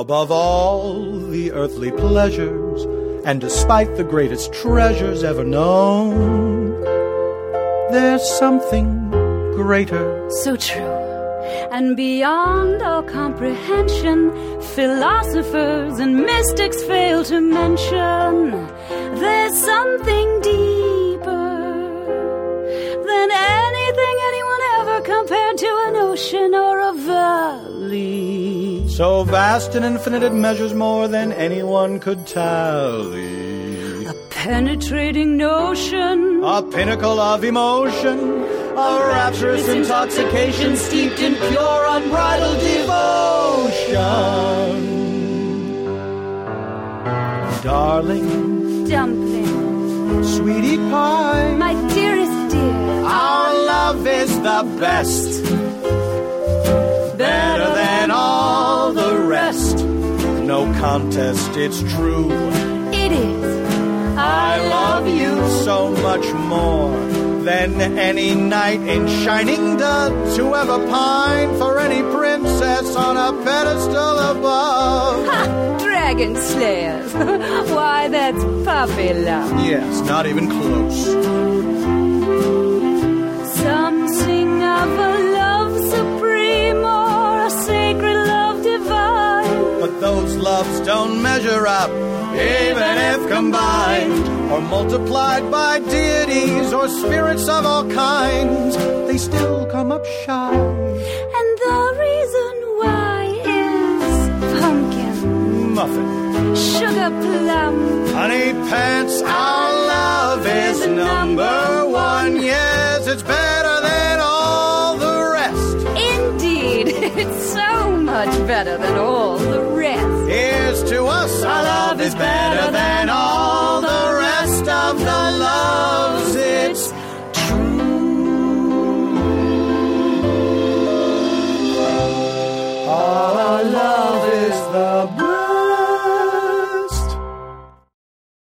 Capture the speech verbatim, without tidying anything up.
Above all the earthly pleasures, and despite the greatest treasures ever known, there's something greater. So true. And beyond all comprehension, philosophers and mystics fail to mention, there's something deeper than anything anyone ever compared to an ocean or a valley. So vast and infinite it measures more than anyone could tally. A penetrating notion, a pinnacle of emotion, a rapturous intoxication steeped in pure unbridled devotion. Darling, dumpling, sweetie pie, my dearest dear, our love is the best, better than all the rest. No contest, it's true. It is. I love you so much more than any knight in shining duds who ever pined for any princess on a pedestal above. Ha! Dragon slayers. Why, that's puppy love. Yes, not even close. Some sing of a love supreme or a sacred love divine, but those loves don't measure up, even if combined or multiplied by deities or spirits of all kinds. They still come up shy. And the reason why is pumpkin, muffin, sugar plum, honey pants. Our love is number one. Yes, it's better than all the rest. Indeed, it's so much better than all the rest. Here's to us, our love is better than all the rest of the loves. It's true. Oh.